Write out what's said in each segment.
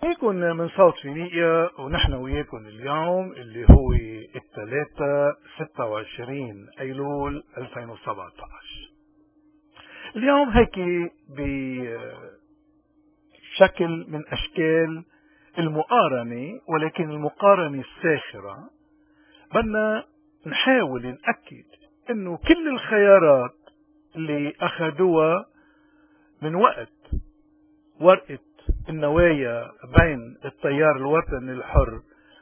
هيكم من صوت فينيقيا ونحن وياكم اليوم اللي هو الثلاثة 26 أيلول 2017. اليوم هيك بشكل من أشكال المقارنة، ولكن المقارنة الساخرة. بدنا نحاول نأكد إنه كل الخيارات اللي أخذوها من وقت ورقة النوايا بين التيار الوطني الحر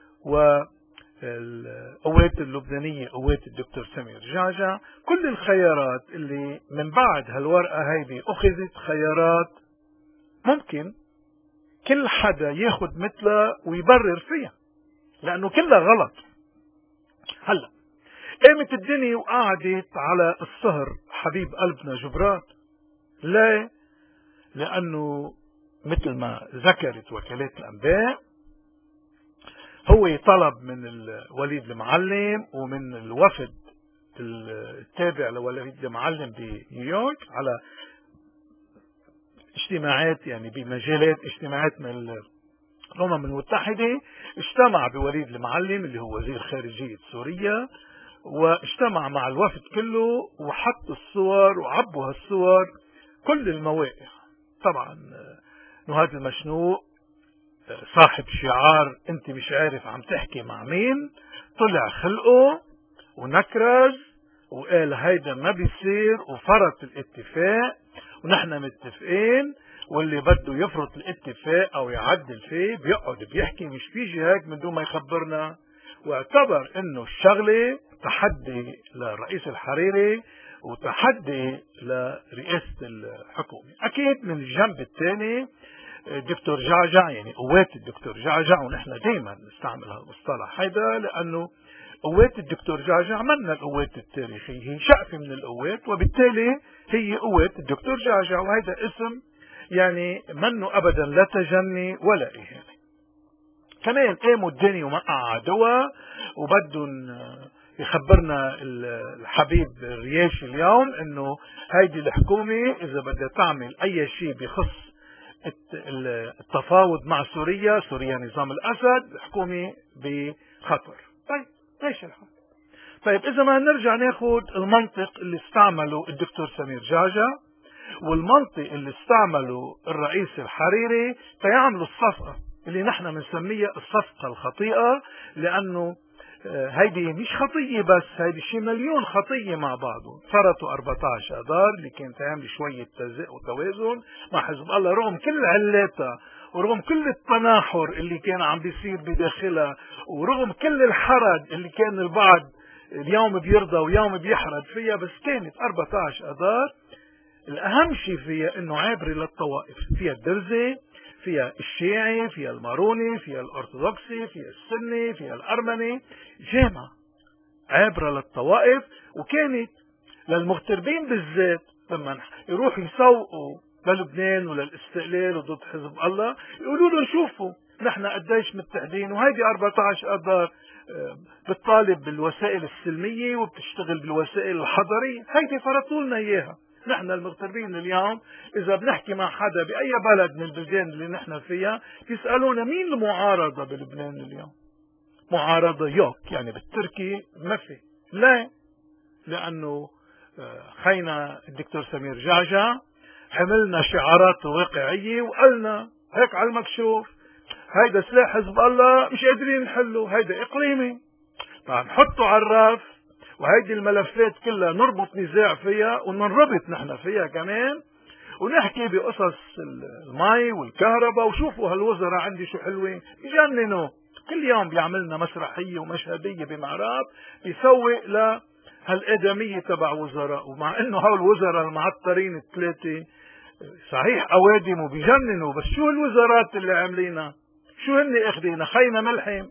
والقوات اللبنانية قوات الدكتور سمير جعجع، كل الخيارات اللي من بعد هالورقة هيدي أخذت خيارات ممكن كل حدا ياخد مثلها ويبرر فيها، لأنه كلها غلط. هلأ قامت الدنيا وقعدت على الصهر حبيب قلبنا جبران. ليه؟ لأنه مثل ما ذكرت وكالات الأنباء هو طلب من وليد المعلم ومن الوفد التابع لوليد المعلم بنيويورك على اجتماعات، يعني بمجالات اجتماعات من الأمم المتحدة. اجتمع بوليد المعلم اللي هو وزير خارجية سوريا، واجتمع مع الوفد كله وحط الصور وعبوا هالصور كل المواقع. طبعا هذا المشنوق صاحب شعار انت مش عارف عم تحكي مع مين، طلع خلقه ونكرز وقال هيدا ما بيصير وفرط الاتفاق، ونحن متفقين واللي بده يفرط الاتفاق او يعدل فيه بيقعد بيحكي، مش بيجي هيك من دون ما يخبرنا. واعتبر انه الشغله تحدي للرئيس الحريري وتحدي لرئاسة الحكومة. اكيد من الجنب الثاني الدكتور جعجع، يعني قوات الدكتور جعجع، ونحن دائما نستعمل هالمصطلح هيدا لانه قوات الدكتور جعجع منا القوات التاريخية، هي شقفة من القوات، وبالتالي هي قوات الدكتور جعجع، وهذا اسم يعني منه ابدا لا تجني ولا اهانة. كمان قاموا الدنيا وما قعدوها وبدهم يخبرنا الحبيب الرياشي اليوم انه هيدي الحكومة اذا بدها تعمل اي شيء بخص التفاوض مع سوريا نظام الاسد، الحكومة بخطر. طيب ليش الحال؟ طيب اذا ما نرجع ناخد المنطق اللي استعمله الدكتور سمير جعجع والمنطق اللي استعمله الرئيس الحريري تيعملوا الصفقة اللي نحن بنسميها الصفقة الخطيئة، لأنه هيدي مش خطية بس، هيدي شي مليون خطية مع بعضهم. فرطوا 14 آذار اللي كانت تعمل شوية تزاق وتوازن مع حزب الله رغم كل علاتها ورغم كل التناحر اللي كان عم بيصير بداخلها ورغم كل الحرج اللي كان البعض اليوم بيرضى ويوم بيحرج فيها، بس كانت 14 آذار الأهم شيء فيها إنه عابرة للطوائف، فيها الدرزي، فيها الشيعي، فيها الماروني، فيها الأرثوذكسي، فيها السني، فيها الأرمني، جامعة عابرة للطوائف. وكانت للمغتربين بالذات لما يروحوا يسوقوا للبنان وللاستقلال وضد حزب الله يقولوا له شوفوا نحن قديش متحدين، وهيدي 14 آذار بتطالب بالوسائل السلمية وبتشتغل بالوسائل الحضرية، هيدي فرطوا لنا إياها. نحن المغتربين اليوم إذا بنحكي مع حدا بأي بلد من البلدان اللي نحن فيها بيسألونا مين المعارضة بلبنان اليوم؟ معارضة يوك، يعني بالتركي ما في. لا، لأنه خينا الدكتور سمير جعجع حملنا شعارات واقعية وقالنا هيك على المكشوف هيدا سلاح حزب الله مش قادرين نحله، هيدا إقليمي، طيب نحطه على الرف، وهيدي الملفات كلها نربط نزاع فيها وننربط نحن فيها كمان، ونحكي بقصص المي والكهرباء. وشوفوا هالوزراء عندي شو حلوين، بجننوا كل يوم بيعملنا مسرحية ومشهدية بمعراب بيسوق لهالآدمية تبع وزراء، ومع انه هول الوزراء المعطرين الثلاثة صحيح اوادم وبيجننوا، بس شو الوزارات اللي عاملينها؟ شو هن اخذينا؟ خينا ملحم.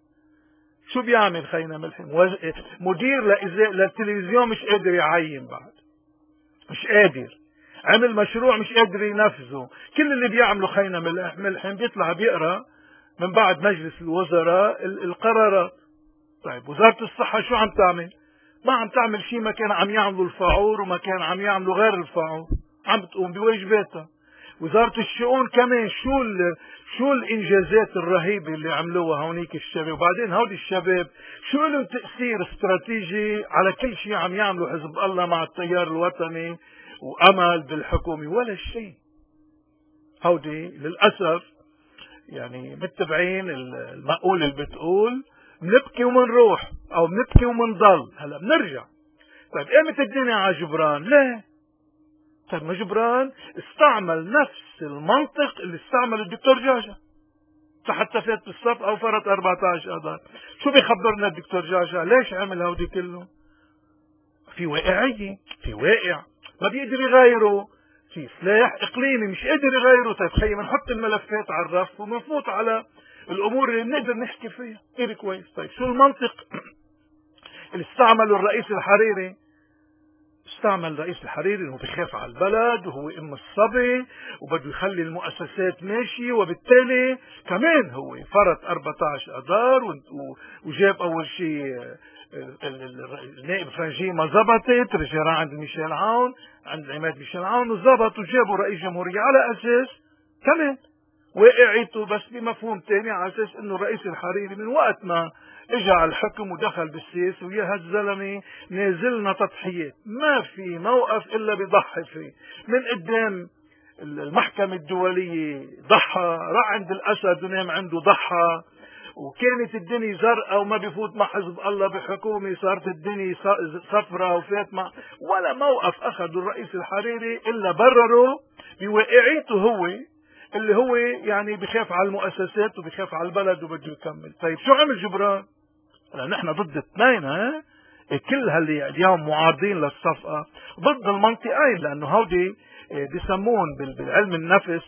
شو بيعمل خينا ملحم؟ مدير للتلفزيون مش قادر يعين بعد، مش قادر، عمل مشروع مش قادر ينفذه. كل اللي بيعمله خينا ملحم بيطلع بيقرأ من بعد مجلس الوزراء القرارات. طيب وزارة الصحة شو عم تعمل؟ ما عم تعمل شيء، ما كان عم يعملوا الفاعور وما كان عم يعملوا غير الفاعور، عم تقوم بواجباتها. وزارة الشؤون كمان شو الانجازات الرهيبة اللي عملوها هونيك الشباب، وبعدين هودي الشباب شو لهم تأثير استراتيجي على كل شيء عم يعملوا حزب الله مع التيار الوطني وامل بالحكومة؟ ولا شيء. هودي للأسف يعني متبعين المقولة اللي بتقول بنبكي ومنروح او بنبكي ومنضل. هلا بنرجع، طيب قامت الدنيا على جبران؟ لا. طيب ما جبران استعمل نفس المنطق اللي استعمله الدكتور جاجا حتى فات بالصف او فرط 14 اذار. شو بيخبرنا الدكتور جاجا؟ ليش عمل هودي كله؟ في واقعية، في واقع ما بيقدر يغيره، في سلاح اقليمي مش قادر يغيره. طيب خيي بنحط الملفات على الرف وبنفوت على الامور اللي بنقدر نحكي فيها. كيف كويس. طيب شو المنطق اللي استعمله الرئيس الحريري؟ استعمل الرئيس الحريري انه بخاف على البلد وهو ام الصبي وبده يخلي المؤسسات ماشي، وبالتالي كمان هو فرط 14 اذار وجاب اول شيء النائب فرنجي ما زبطت، رجع عند ميشيل عون، عند عماد ميشيل عون وزبط، وجابوا رئيس جمهورية على اساس كمان واقعيته بس بمفهوم تاني، على اساس انه الرئيس الحريري من وقت ما اجى على الحكم ودخل بالسياسة ويا هالزلمه نازلنا تضحيات، ما في موقف الا بيضحي فيه. من قدام المحكمة الدولية ضحى، راح عند الاسد ونام عنده ضحى، وكانت الدنيا زرقاء وما بيفوت مع حزب الله بحكومة، صارت الدنيا صفرة وفات مع ولا موقف اخذه الرئيس الحريري الا برره بواقعيته هو اللي هو يعني بخاف على المؤسسات وبخاف على البلد وبده يكمل. طيب شو عمل جبران؟ نحن ضد اثنين، كل هاللي اليوم معارضين للصفقة ضد المنطقين، لانه هودي بيسمون بالعلم النفس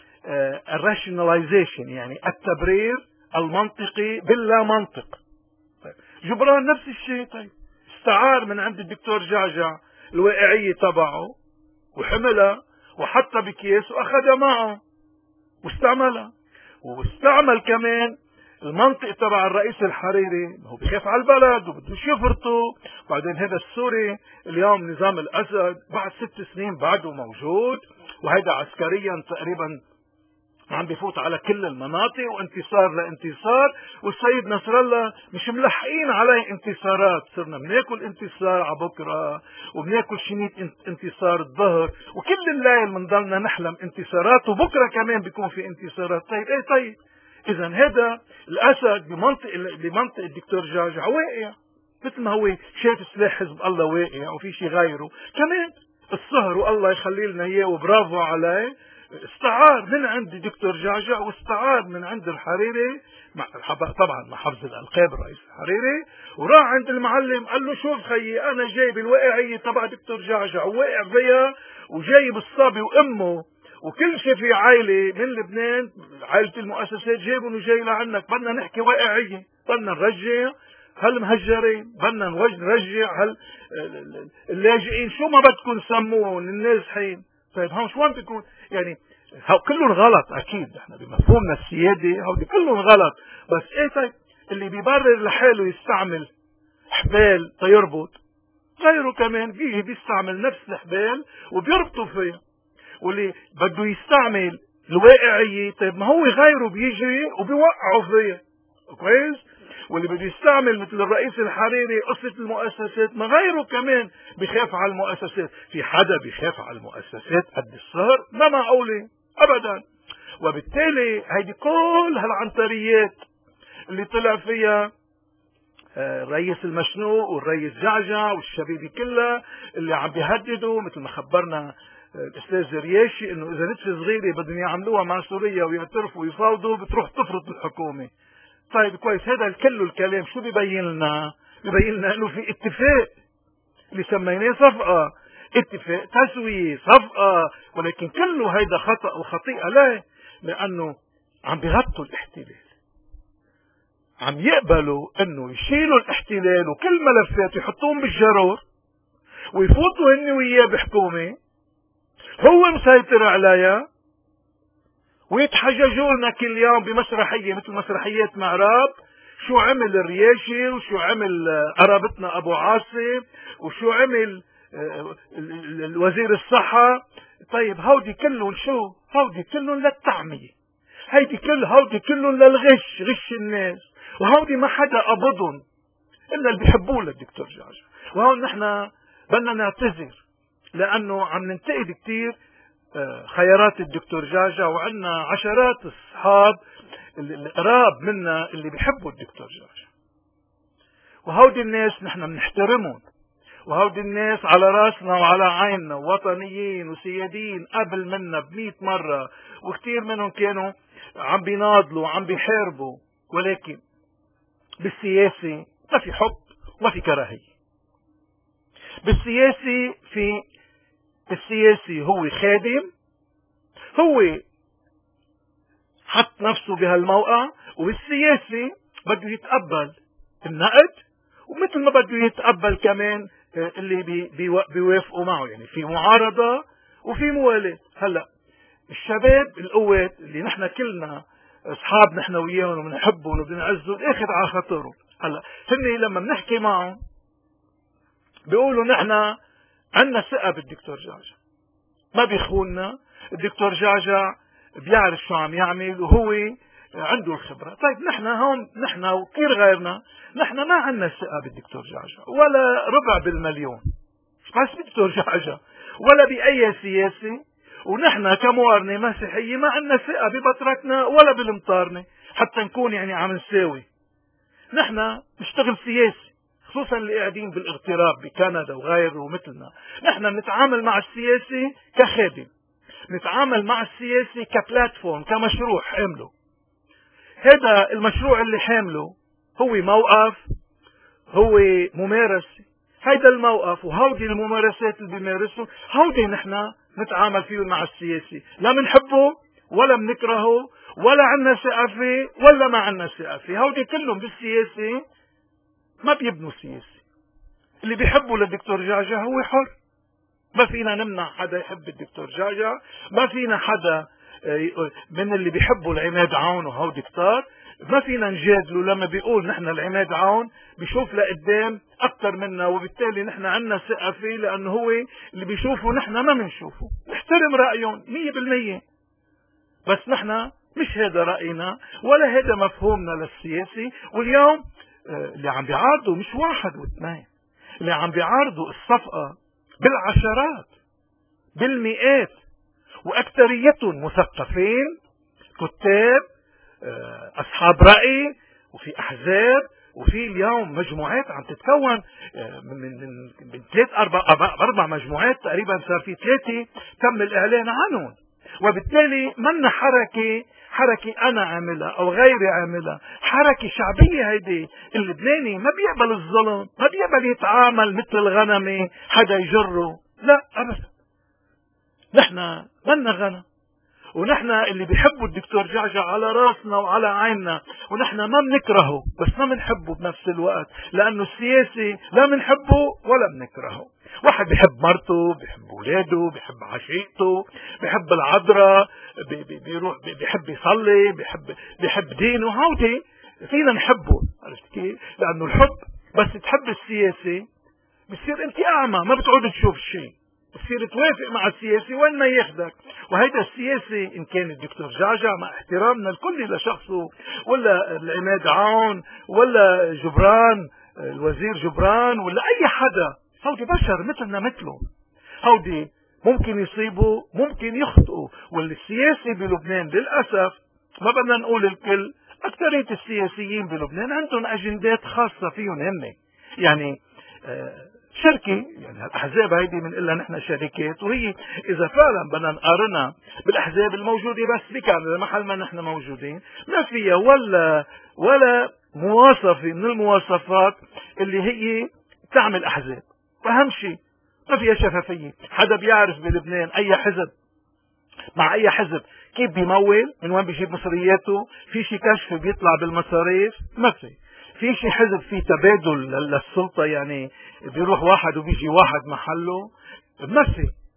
الراشناليزيشن، يعني التبرير المنطقي باللا منطق. طيب جبران نفس الشيء. طيب استعار من عند الدكتور جعجع الواقعية تبعه وحملها وحطها بكيس واخذها معه واستعملها، واستعمل كمان المنطق تبع الرئيس الحريري، هو بخاف على البلد وبده يفرطه. بعدين هذا السوري اليوم نظام الاسد بعد 6 سنين بعده موجود، وهيدا عسكريا تقريبا عم بيفوت على كل المناطق وانتصار لانتصار، والسيد نصر الله مش ملحقين عليه انتصارات، صرنا بناكل انتصار على بكره وبناكل شنيت انتصار الظهر، وكل الليل بنضلنا نحلم انتصارات، وبكره كمان بيكون في انتصارات. طيب ايه؟ طيب اذا هذا الاسد بمنطق الدكتور جعجع واقع، مثل ما هو شايف سلاح حزب الله واقع وفي شيء غيره كمان الصهر، والله يخلي لنا اياه وبرافو عليه، استعار من عند الدكتور جعجع واستعار من عند الحريري طبعا مع حفظ الالقاب الرئيس الحريري، وراح عند المعلم قال له شوف خيي انا جايب الواقعيه تبع دكتور جعجع وواقع فيها، وجايب الصبي وامه وكل شيء في عائله من لبنان، عائله المؤسسات جايبهم وجاي لعنك، بدنا نحكي واقعيه، بدنا نرجع هالمهجرين، بدنا نرجع اللاجئين، شو ما بدكم سموهم النازحين. طيب هون شو عم بيكون؟ يعني كلهم غلط اكيد، احنا بمفهومنا السيادي هودي كلهم غلط، بس ايه طيب اللي بيبرر لحاله يستعمل حبال تيربط، غيره كمان بيجي بيستعمل نفس الحبال وبيربطوا فيها، واللي بده يستعمل الواقعية طيب ما هو غيره بيجي وبيوقعوا فيها كويس، واللي بده يستعمل مثل الرئيس الحريري قصة المؤسسات ما غيره كمان بيخاف على المؤسسات. في حدا بيخاف على المؤسسات قد الصهر؟ ما معقولة ابدا. وبالتالي هيدي كل هالعنتريات اللي طلع فيها الرئيس المشنوق والرئيس جعجع والشبيبة كلها اللي عم بيهددوا، مثل ما خبرنا الاستاذ رياشي انه اذا نتفة صغيرة بدهم يعملوها مع سوريا ويعترفوا ويفاوضوا بتروح تفرض الحكومة. طيب كويس، هذا كله الكلام شو بيبين لنا؟ بيبين لنا انه في اتفاق اللي سميناه صفقة، اتفاق تسوية صفقة، ولكن كله هيدا خطأ وخطيئة. ليه؟ لانه عم بيغطوا الاحتلال، عم يقبلوا انه يشيلوا الاحتلال وكل ملفات يحطوهم بالجرور ويفوتوا هن وياه بحكومة هو مسيطر عليها، ويتحججوا لنا كل يوم بمسرحية مثل مسرحيات معراب، شو عمل الرياشي وشو عمل قرابتنا ابو عاصم وشو عمل الوزير الصحة طيب هودي كلهم شو؟ هودي كلهم للتعمية، هودي كلهم للغش، غش الناس، وهودي ما حدا قبضهم إلا اللي بيحبوه للدكتور جعجع. وهون نحن بدنا نعتذر لأنه عم ننتقد كتير خيارات الدكتور جعجع، وعندنا عشرات الصحاب القراب منا اللي بيحبوا الدكتور جعجع، وهودي الناس نحن بنحترمهم، وهودي الناس على راسنا وعلى عيننا، وطنيين وسياديين قبل منا ب100 مرة، وكتير منهم كانوا عم بيناضلوا وعم بيحاربوا. ولكن بالسياسة ما في حب وما في كراهية. السياسي هو خادم، هو حط نفسه بهالموقع، وبالسياسي بده يتقبل النقد، ومثل ما بده يتقبل كمان اللي بيوافقوا معه، يعني في معارضة وفي موالاة. هلا الشباب القوات اللي نحن كلنا اصحاب نحن وياهم وبنحبهم وبنعزهم، اخذ على خاطرهم. هلا هن لما بنحكي معهم بيقولوا نحن عندنا ثقة بالدكتور جعجع، ما بيخوننا، الدكتور جعجع بيعرف شو عم يعمل وهو عنده الخبرة. طيب نحن وكثير غيرنا، نحن ما عندنا ثقة بالدكتور جعجع ولا ربع بالمليون، مش بس بالدكتور جعجع ولا بأي سياسي، ونحن كموارنة مسيحية ما عندنا ثقة ببطركنا ولا بالمطارنة حتى نكون يعني عم نساوي. نحن نشتغل سياسي، خصوصا اللي قاعدين بالاغتراب بكندا وغيره ومثلنا. نحن نتعامل مع السياسي كخادم، نتعامل مع السياسي كبلاتفورم، كمشروع حامله. هذا المشروع اللي حامله هو موقف، هو ممارسة. هيدا الموقف وهودي الممارسات اللي بيمارسوا، هودي نحن نتعامل فيه مع السياسي، لا منحبه ولا منكرهه ولا عنا ثقة فيه ولا ما عنا ثقة فيه. هودي كلهم بالسياسي ما بيبنوا سياسي. اللي بيحبوا للدكتور جعجع هو حر، ما فينا نمنع حدا يحب الدكتور جعجع، ما فينا حدا من اللي بيحبوا العماد عون وهودي كتار ما فينا نجادله لما بيقول نحن العماد عون بيشوف لقدام اكثر منا، وبالتالي نحن عنا ثقة فيه لانه هو اللي بيشوفه نحن ما بنشوفه. نحترم رأيهم 100%، بس نحن مش هذا رأينا ولا هذا مفهومنا للسياسي. واليوم اللي عم بيعارضوا مش واحد واثنين، اللي عم بيعارضوا الصفقة بالعشرات بالمئات، واكثريتهم مثقفين، كتاب، اصحاب رأي، وفي احزاب، وفي اليوم مجموعات عم تتكون من 3-4 مجموعات تقريبا، صار في 3 تم الاعلان عنهم. وبالتالي منا حركة انا عاملها او غيري عاملها، حركة شعبية. هيدي اللبناني ما بيقبل الظلم، ما بيقبل يتعامل مثل الغنمة حدا يجره، لا ابدا. نحن منا غنم، ونحن اللي بيحبوا الدكتور جعجع على راسنا وعلى عيننا، ونحن ما بنكرهه بس ما بنحبه بنفس الوقت، لانه السياسي لا بنحبه ولا بنكرهه. واحد بيحب مرته، بيحب اولاده، بيحب عشيقته، بيحب العذراء، بيروح بيحب يصلي، بيحب دينه. هودي فينا نحبه، عرفت كيف؟ لانه الحب بس تحب السياسي بتصير انت اعمى، ما بتعود تشوف شيء، بتصير توافق مع السياسي وين ما ياخدك. وهيدا السياسي ان كان الدكتور جعجع مع احترامنا الكل لشخصه، ولا العماد عون، ولا جبران الوزير جبران، ولا اي حدا، هودي بشر مثلنا مثله، هودي ممكن يصيبوا ممكن يخطئوا. والسياسي بلبنان للاسف ما بدنا نقول الكل، اكثرية السياسيين بلبنان عندهم اجندات خاصة فيهم هم، يعني شركة، يعني الأحزاب هيدي بنقولها نحن شركات، وهي إذا فعلا بدنا نقارنها بالأحزاب الموجودة بس بكندا محل ما نحن موجودين، ما فيها ولا مواصفة من المواصفات اللي هي تعمل أحزاب. وأهم شيء ما فيها شفافية. حدا بيعرف بلبنان أي حزب مع أي حزب كيف بيمول، من وين بيجيب مصرياته، في شي كشف بيطلع بالمصاريف، ما في شي حزب فيه تبادل للسلطة، يعني بيروح واحد وبيجي واحد محله، ما في.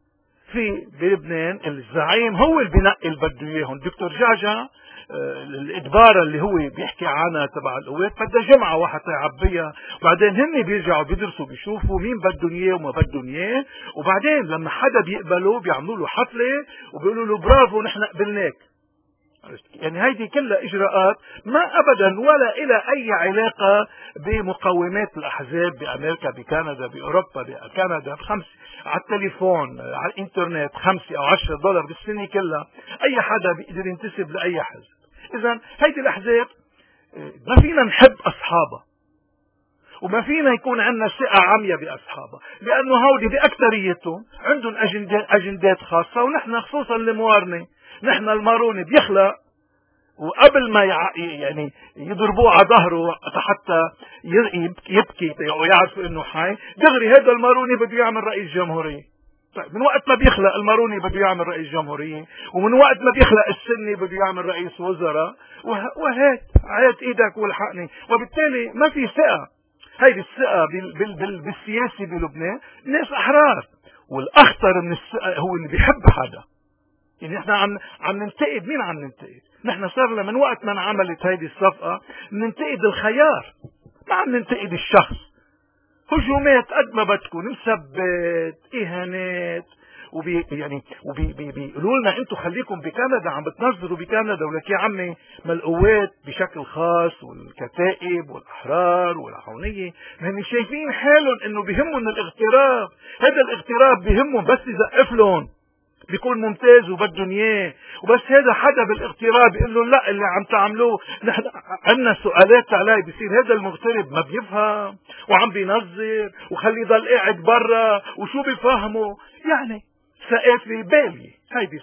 في بلبنان الزعيم هو اللي بينقي اللي بده اياهم. الدكتور جعجع الادباره اللي هو بيحكي عنها تبع القوات بدها جمعه واحد يعبيها، بعدين هن بيرجعوا بيدرسوا بيشوفوا مين بدهم اياه وما بدهم اياه، وبعدين لما حدا بيقبله بيعملوا له حفله وبيقولوا له برافو نحن قبلناك. يعني هيدي كلها اجراءات ما ابدا ولا الى اي علاقه بمقومات الاحزاب بامريكا بكندا باوروبا بكندا بخمس على التليفون على الانترنت 5 أو 10 دولار بالسنه كلها اي حدا بيقدر ينتسب لاي حزب. اذا هيدي الاحزاب ما فينا نحب اصحابها وما فينا يكون عندنا ثقة عمية بأصحابها، لأنه هودي بأكثريتهم عندهم أجندات خاصة، ونحن خصوصا الموارنة نحن الماروني بيخلق وقبل ما يعني يضربوه على ظهره حتى يبكي ويعرفوا انه حي دغري هذا الماروني بده يعمل رئيس جمهورية. طيب من وقت ما بيخلق الماروني بده يعمل رئيس جمهورية، ومن وقت ما بيخلق السني بده يعمل رئيس وزراء، هات ايدك والحقني. وبالتالي ما في ثقة. هيدي الثقة بالسياسي بلبنان ناس احرار، والاخطر من الثقة هو اللي بيحب حدا. يعني نحن عم ننتقد مين؟ عم ننتقد نحن صار لنا من وقت ما انعملت هيدي الصفقة ننتقد الخيار، ما عم ننتقد الشخص. هجومات قد ما بدكم، مثبت اهانات، بيقولوا لنا انتم خليكم بكندا عم بتنظروا بكندا، ولك يا عمي ما القوات بشكل خاص والكتائب والاحرار والعونيه هن شايفين حالهم انه بهمهم الاغتراب. هذا الاغتراب بهمهم بس يزقف لهم بيكون ممتاز وبدهم اياه، وبس هذا حدا بالاغتراب يقول له لا اللي عم تعملوه نحن عندنا سؤالات عليه، بصير هذا المغترب ما بيفهم وعم بينظر وخليه يضل قاعد برا وشو بيفهموا. يعني ثقافة بالية، هيدي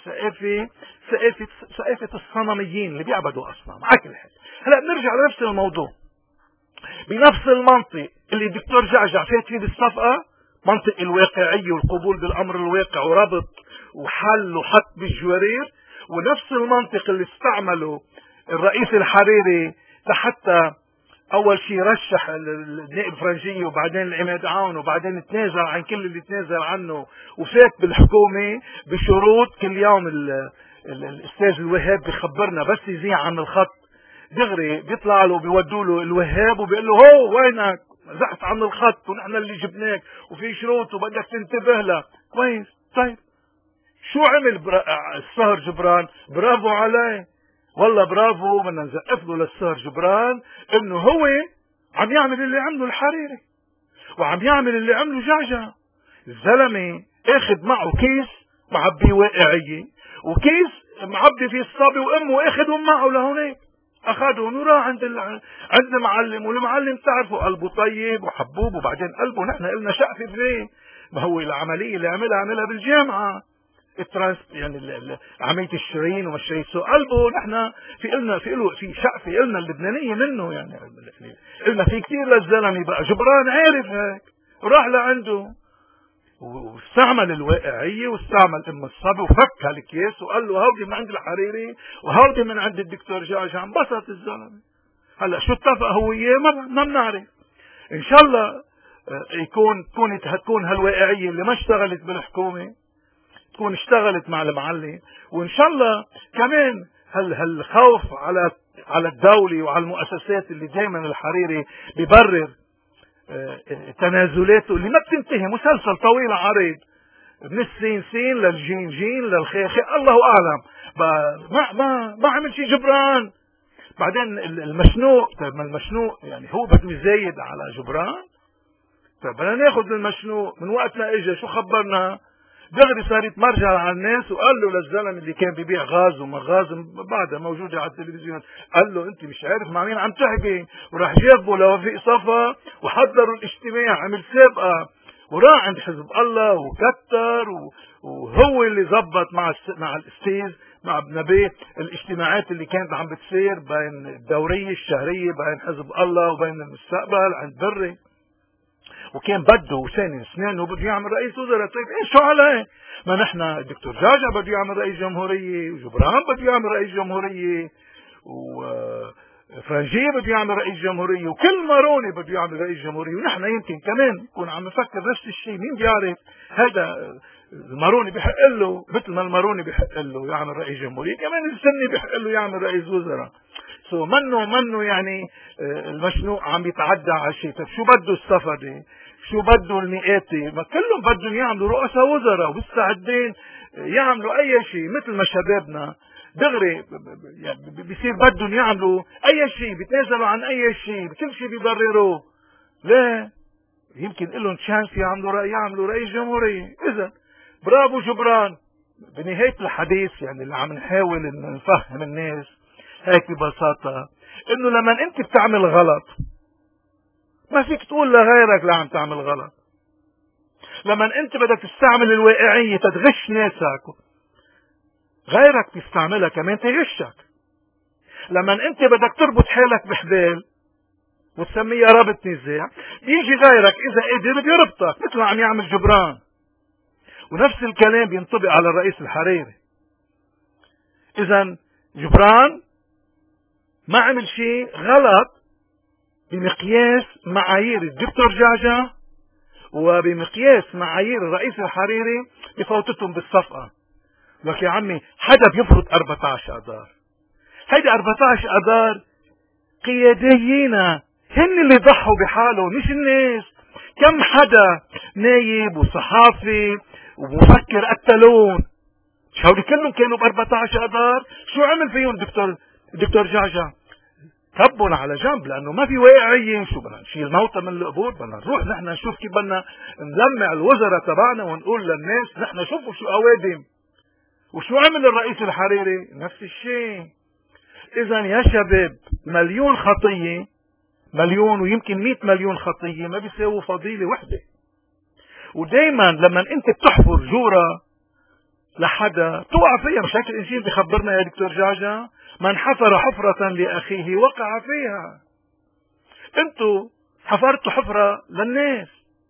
ثقافة الصنميين اللي بيعبدوا اصنام على كل حال. هلا بنرجع لنفس الموضوع بنفس المنطق اللي الدكتور جعجع فات فيه بالصفقة، منطق الواقعية والقبول بالامر الواقع وربط وحل وحط بالجوارير، ونفس المنطق اللي استعمله الرئيس الحريري لحتى اول شيء رشح النائب فرنجي وبعدين العماد عون وبعدين تنازل عن كل اللي تنازل عنه وفات بالحكومة بشروط. كل يوم الاستاذ الوهاب بخبرنا بس يزيع عن الخط دغري بيطلع له بيودوا له الوهاب وبيقول له هو وينك زحت عن الخط ونحن اللي جبناك وفي شروط وبدك تنتبه لها كويس. طيب شو عمل السهر جبران؟ برافو عليه، والله برافو، بدنا نزقف له للسهر جبران انه هو عم يعمل اللي عمله الحريري وعم يعمل اللي عمله جعجع. الزلمه اخذ معه كيس معبي واقعيه وكيس معبي فيه الصبي وامه واخذهم معه لهونيك، اخذهم وراح عند المعلم، والمعلم تعرفوا قلبه طيب وحبوب، وبعدين قلبه نحن قلنا شقفه فيه. ما هو العمليه اللي عملها بالجامعه يعني عمليه الشرايين وما الشرايين سو قلبه نحن في شقفه قلنا اللبنانيه منه، يعني قلنا في كثير للزلمه. بقى جبران عارف هيك وراح لعنده واستعمل الواقعيه واستعمل ام الصبي وفك هالكيس وقال له هودي من عند الحريري وهودي من عند الدكتور جعجع. انبسط الزلمه. هلا شو اتفق هو وياه ما بنعرف. ان شاء الله تكون هالواقعيه اللي ما اشتغلت بالحكومه تكون اشتغلت مع المعلم، وان شاء الله كمان هالخوف على الدولة وعلى المؤسسات اللي دائما الحريري بيبرر تنازلاته اللي ما بتنتهي، مسلسل طويل عريض من السين سين للجين جين للخي خي الله اعلم. ما عمل شيء جبران. بعدين المشنوق، طيب ما المشنوق يعني هو بده يزايد على جبران. طيب بدنا ناخذ المشنوق من وقت ما اجى شو خبرنا؟ دغري صار يتمرجع على الناس وقال له للزلمه اللي كان بيبيع غاز وما غاز بعدها موجوده على التلفزيون، قال له انت مش عارف مع مين عم تحكي، وراح جابه لوفيق صفا وحضروا الاجتماع، عمل سابقه وراح عند حزب الله وكتر وهو اللي زبط مع الاستاذ مع ابن نبيه الاجتماعات اللي كانت عم بتصير بين الدوريه الشهريه بين حزب الله وبين المستقبل عند بري، وكان بده ثاني اسنانه بده يعمل رئيس وزراء. طيب ايش شو عليه؟ ما نحن الدكتور جعجع بده يعمل رئيس جمهوريه وجبران بده يعمل رئيس جمهوريه فرنجية بده يعمل رئيس جمهورية، وكل ماروني بده يعمل رئيس جمهورية، ونحن يمكن كمان نكون عم نفكر نفس الشيء. مين بيعرف هذا الماروني بحق له مثل ما الماروني بحق له يعمل رئيس جمهورية، كمان السني بحق له يعمل رئيس وزراء. منه يعني المشنوق عم يتعدى على شيء. طيب شو بده الصفدي؟ شو بده المئاتي؟ ما كلهم بدهم يعملوا رؤساء وزراء ومستعدين يعملوا اي شيء، مثل ما شبابنا دغري بيصير بدهم يعملوا اي شيء، بيتنازلوا عن اي شيء، كل شيء بيبرروه. لا، يمكن لهم شانس يعملوا رئيس جمهورية. اذا برافو جبران. بنهاية الحديث يعني اللي عم نحاول ان نفهم الناس هيك ببساطة، انه لما انت بتعمل غلط ما فيك تقول لغيرك لا عم تعمل غلط. لما انت بدك تستعمل الواقعية تتغش ناسك، غيرك بيستعملها كمان تغشك. لما انت بدك تربط حالك بحبال وتسميها رابط نزاع، بيجي غيرك اذا قدر بيربطك مثل ما عم يعمل جبران. ونفس الكلام بينطبق على الرئيس الحريري. اذا جبران ما عمل شيء غلط بمقياس معايير الدكتور جعجع وبمقياس معايير الرئيس الحريري بفوتتهم بالصفقة. لك يا عمي حدا بيفرض 14 اذار، هيدي 14 اذار قياديين هن اللي ضحوا بحالهم مش الناس. كم حدا نايب وصحافي ومفكر قتلون، هودي كلهم كانوا ب 14 اذار. شو عمل فيهم الدكتور جعجع؟ كبهم على جنب، لانه ما في واقعية. شو بدنا نشيل موتى من القبور؟ بدنا نروح نحن نشوف كيف بدنا نلمع الوزراء تبعنا ونقول للناس نحن شوفوا شو اوادم. وشو عمل الرئيس الحريري؟ نفس الشيء. اذا يا شباب، مليون خطية، مليون ويمكن 100 مليون خطية ما بيساووا فضيلة وحدة. ودايما لما انت بتحفر جورة لحدا توقع فيها. مش هيك الانجيل بخبرنا يا دكتور جعجع؟ من حفر حفرة لأخيه وقع فيها. انتوا حفرتوا حفرة للناس،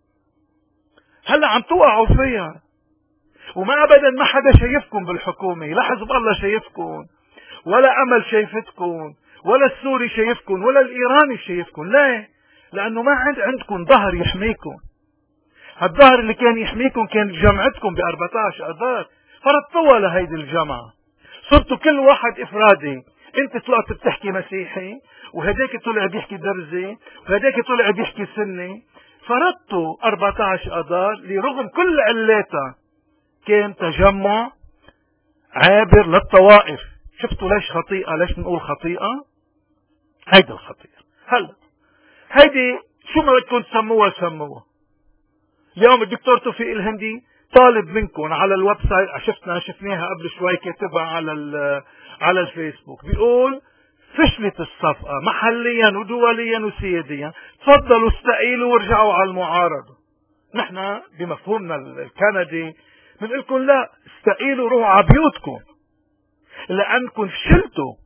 هلا عم توقعوا فيها. وما ابدا ما حدا شايفكم بالحكومة، لا حزب الله شايفكم، ولا امل شايفتكم، ولا السوري شايفكم، ولا الايراني شايفكم. لا، لانه ما عندكم ظهر يحميكم. هالظهر اللي كان يحميكم كان جمعتكم ب 14 اذار، فرضتوها لهيدي الجمعة. صرتوا كل واحد افرادي. انت طلعت بتحكي مسيحي، وهداك طلع بيحكي درزي، وهداك طلع بيحكي سني. فرضتوا 14 اذار لرغم كل علاتها كان تجمع عابر للطوائف. شفتوا ليش خطيئة؟ ليش نقول خطيئة؟ هيدي الخطيئة. هلا هيدي شو ما بدكم تسموها سموها. اليوم الدكتور توفيق الهندي طالب منكم على الويب سايت، شفناها قبل شوي كاتبها على الفيسبوك، بيقول فشلت الصفقة محليا ودوليا وسياديا، تفضلوا استقيلوا وارجعوا على المعارضة. نحن بمفهومنا الكندي بنقول لكم لا، استقيلوا روحوا على بيوتكم، لأنكم فشلتوا.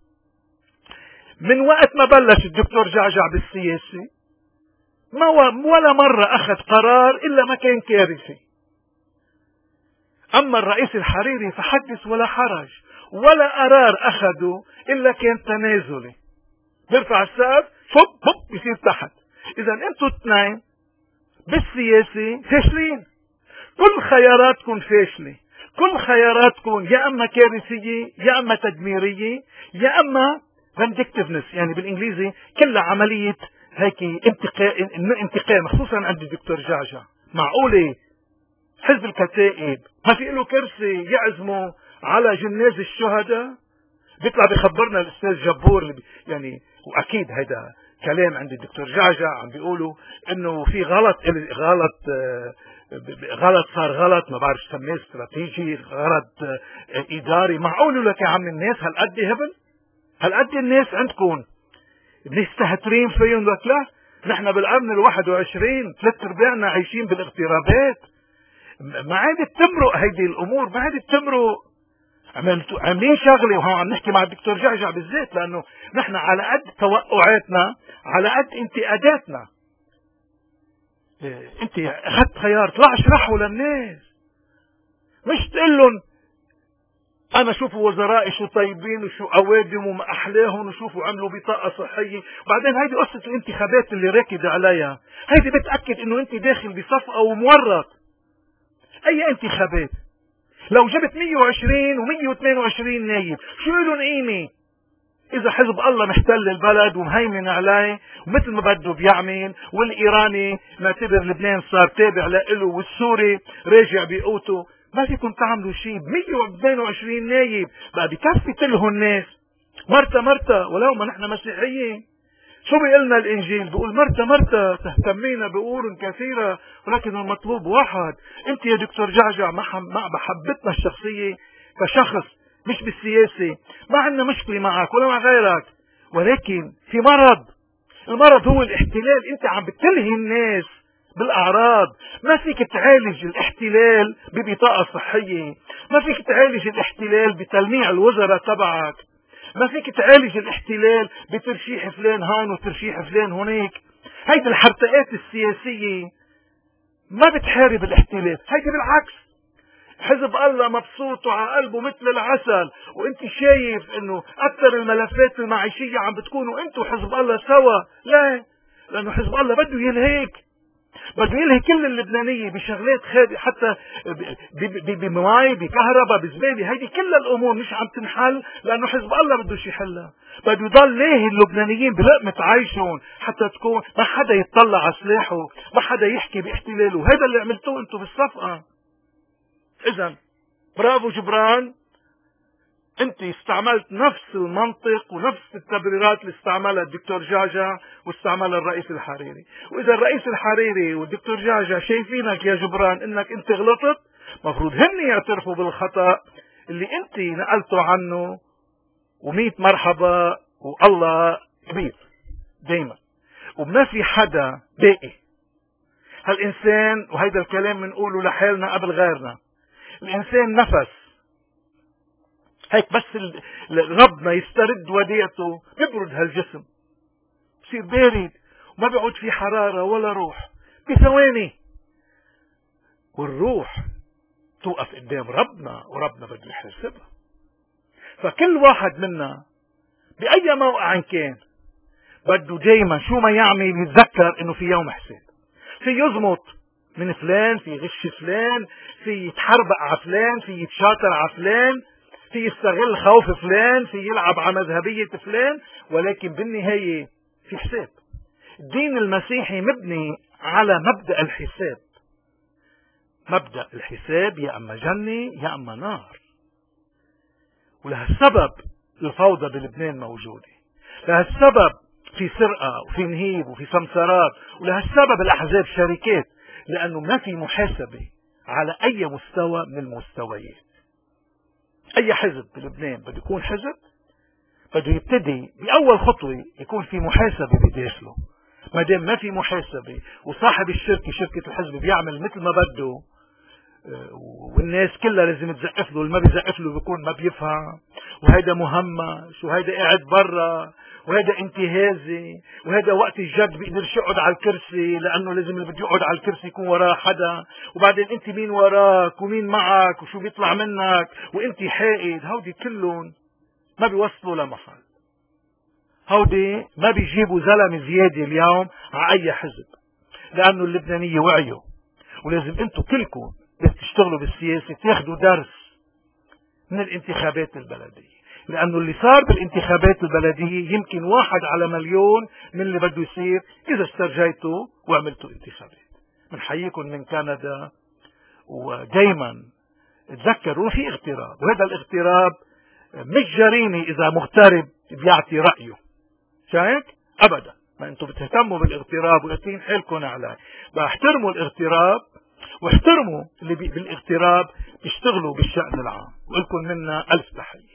من وقت ما بلش الدكتور جعجع بالسياسة ولا مرة أخذ قرار إلا ما كان كارثي. أما الرئيس الحريري فحدث ولا حرج، ولا قرار أخذه إلا كان تنازلي، بيرفع السقف فوق بيصير تحت. إذا أنتوا اثنين بالسياسة فاشلين، كل خياراتكم فاشلة، كل خياراتكم يا أما كارثية يا أما تدميرية يا أما vindictiveness، يعني بالإنجليزي كلها عملية هيك انتقام، خصوصا عند الدكتور جعجع. معقولة حزب الكتائب ما في له كرسي يعزموا على جناز الشهداء؟ بيطلع بيخبرنا الاستاذ جبور يعني، واكيد هذا كلام عند الدكتور جعجع، عم بيقولوا انه في غلط صار غلط، ما بعرف سميه استراتيجي، غلط اداري. معقول لك يا عم الناس هالقد هبل؟ هالقد الناس عندكم بنستهترين فيهم؟ لك لا، نحن بالقرن ال21 3 ارباعنا عايشين بالاغترابات. ما عادت تمرق هيدي الامور، ما عادت تمرق. عاملين شغله، وهون عم نحكي مع الدكتور جعجع بالذات، لانه نحن على قد توقعاتنا على قد انتقاداتنا. انت اخذت خيار، طلع اشرحه للناس، مش تقول لهم أنا شوفوا وزرائي شو طيبين وشو أوادم وما أحلاهم وشوفوا عملوا بطاقة صحية. بعدين هيدي قصة الانتخابات اللي راكد عليها، هيدي بتأكد إنه أنت داخل بصفقة ومورط. أي انتخابات؟ لو جبت 120 و122 نايب شو لهم قيمة إذا حزب الله محتل البلد ومهيمن عليه ومثل ما بده بيعمل، والإيراني معتبر لبنان صار تابع له، والسوري راجع بقوته؟ ما فيكم تعملوا شيء ب 122 نايب. بقى بكفي تلهوا الناس مرتا ولو ما نحن مسيحيين. شو بيقلنا الانجيل؟ بيقول مرتا تهتمين بامور كثيره ولكن المطلوب واحد. انت يا دكتور جعجع مع محبتنا الشخصيه كشخص مش بالسياسه ما عندنا مشكله معك ولا مع غيرك، ولكن في مرض. المرض هو الاحتلال. انت عم بتلهي الناس بالاعراض. ما فيك تعالج الاحتلال ببطاقه صحيه، ما فيك تعالج الاحتلال بتلميع الوزراء تبعك، ما فيك تعالج الاحتلال بترشيح فلان هون وترشيح فلان هناك. هيدي الحرتقات السياسية ما بتحارب الاحتلال، هيدي بالعكس. حزب الله مبسوط وعلى قلبه مثل العسل، وانت شايف انه اكثر الملفات المعيشية عم بتكونوا انتوا حزب الله سوا. لا، لانه حزب الله بده يلهيك، بده يلهي كل اللبنانية بشغلات حتى بمي بكهرباء بزبالة. هيدي كل الامور مش عم تنحل لانه حزب الله بدوش يحلها. بده يضل لاهي اللبنانيين بلقمة عيشهم حتى تكون ما حدا يتطلع على سلاحه، ما حدا يحكي باحتلاله. هذا اللي عملتوه انتم بالصفقة. اذا برافو جبران، انت استعملت نفس المنطق ونفس التبريرات اللي استعملها الدكتور جعجع واستعملها الرئيس الحريري. واذا الرئيس الحريري والدكتور جعجع شايفينك يا جبران انك انت غلطت، مفروض هن يعترفوا بالخطأ اللي انت نقلته عنه. و100 مرحبا، والله كبير دايما، وما في حدا باقي. هالانسان، وهيدا الكلام بنقوله لحالنا قبل غيرنا، الانسان نفس هيك بس ربنا يسترد وديعته بيبرد هالجسم، بصير بارد وما بيعود في حرارة ولا روح بثواني. والروح توقف قدام ربنا وربنا بده يحاسبها. فكل واحد منا بأي موقع كان بده دايما شو ما يعمل يتذكر انه في يوم حساب. في يزمط من فلان، في غش فلان، في يتحربق على فلان، في يتشاطر على فلان، في يستغل خوف فلان، في يلعب على مذهبية فلان، ولكن بالنهاية في حساب. الدين المسيحي مبني على مبدأ الحساب. مبدأ الحساب يا أما جنة يا أما نار. ولهالسبب الفوضى بلبنان موجودة، لهالسبب في سرقة وفي نهيب وفي سمسارات، ولهالسبب الأحزاب شركات، لأنه ما في محاسبة على أي مستوى من المستويات. أي حزب بلبنان بده يكون حزب بده يبتدي بأول خطوة يكون في محاسبة بداخله. ما دام ما في محاسبة وصاحب الشركة شركة الحزب بيعمل مثل ما بده والناس كلها لازم تزقف له، واللي ما بيزقف له بيكون ما بيفهم، وهيدا مهمش، وهيدا قاعد برا، وهيدا انتهازي، وهيدا وقت الجد بيقدرش يقعد على الكرسي لانه لازم اللي بده يقعد على الكرسي يكون وراه حدا، وبعدين انت مين وراك ومين معك وشو بيطلع منك وانت حائد. هودي كلهم ما بيوصلوا لمحل. هودي ما بيجيبوا زلمه زياده اليوم على اي حزب، لانه اللبنانيه وعيوا. ولازم انتم كلكم بس تشتغلوا بالسياسة تاخدوا درس من الانتخابات البلدية، لأنه اللي صار بالانتخابات البلدية يمكن 1 على مليون من اللي بده يصير إذا استرجيتوا وعملتوا انتخابات. بنحييكم من كندا، ودايما تذكروا في اغتراب، وهذا الاغتراب مش جريمة إذا مغترب بيعطي رأيه. شايف؟ أبدا. ما أنتم بتهتموا بالاغتراب وقتين حيلكم عليه. بحترموا الاغتراب واحترموا اللي بالاغتراب يشتغلوا بالشأن العام. ولكم منا ألف تحية.